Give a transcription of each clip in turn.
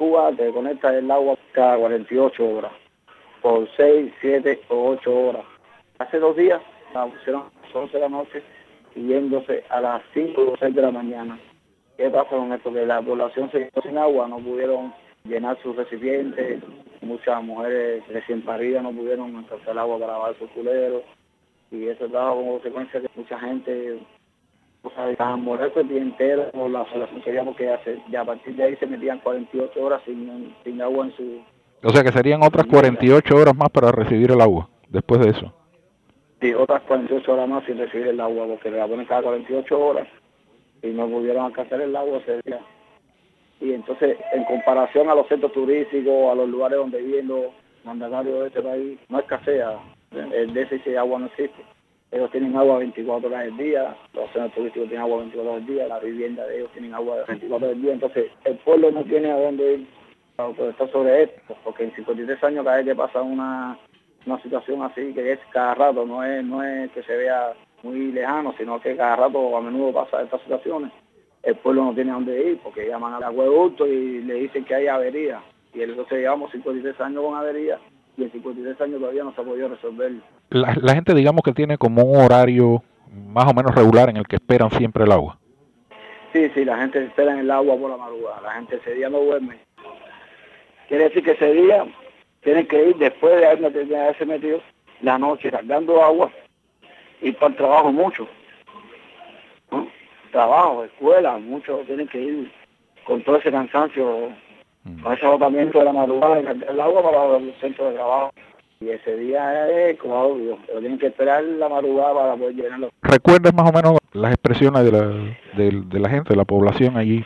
Amarúa te conecta el agua cada 48 horas, por 6, 7 o 8 horas. Hace 2 días la pusieron a las 11 de la noche y yéndose a las 5 o 6 de la mañana. ¿Qué pasa con esto? Que la población se quedó sin agua, no pudieron llenar sus recipientes, muchas mujeres recién paridas no pudieron alcanzar el agua para lavar sus culeros, y eso trajo como consecuencia que mucha gente, o sea, estaban molestos el día entero por la solución que queríamos que hacer. Ya a partir de ahí se metían 48 horas sin agua en su... O sea que serían otras 48 horas más para recibir el agua, después de eso. Sí, otras 48 horas más sin recibir el agua, porque la ponen cada 48 horas y no pudieron alcanzar el agua ese día. Y entonces, en comparación a los centros turísticos, a los lugares donde viven los mandatarios de este país, no escasea, el déficit de agua no existe. Ellos tienen agua 24 horas del día, los centros turísticos tienen agua 24 horas del día, la vivienda de ellos tienen agua 24 horas del día. Entonces, el pueblo no tiene a dónde ir para protestar sobre esto, porque en 53 años cada vez que pasa una situación así, que es cada rato, no es que se vea muy lejano, sino que cada rato a menudo pasa estas situaciones. El pueblo no tiene a dónde ir porque llaman al acueducto y le dicen que hay avería. Y entonces llevamos 53 años con avería y en 53 años todavía no se ha podido resolver. La gente, digamos que tiene como un horario más o menos regular en el que esperan siempre el agua. Sí, la gente espera en el agua por la madrugada. La gente ese día no duerme. Quiere decir que ese día tienen que ir después de haberse metido la noche cargando agua y para el trabajo mucho. ¿No? Trabajo, escuela, muchos tienen que ir con todo ese cansancio, con ese agotamiento de la madrugada y cargar el agua para los centros de trabajo. Y ese día es como obvio, pero tienen que esperar la madrugada para poder llenarlo. ¿Recuerdas más o menos las expresiones de la gente, de la población allí?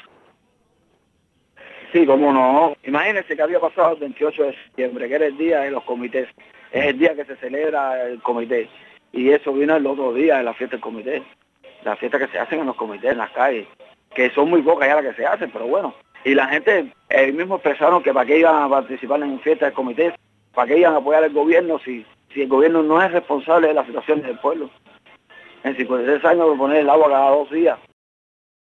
Sí, cómo no. Imagínense que había pasado el 28 de septiembre, que era el día de los comités. Es el día que se celebra el comité. Y eso vino el otro día de la fiesta del comité. Las fiestas que se hacen en los comités, en las calles, que son muy pocas ya las que se hacen, pero bueno. Y la gente, ellos mismos expresaron que para qué iban a participar en fiestas del comité, para qué iban a apoyar al gobierno si el gobierno no es responsable de las situaciones del pueblo. En 53 años de poner el agua cada 2 días.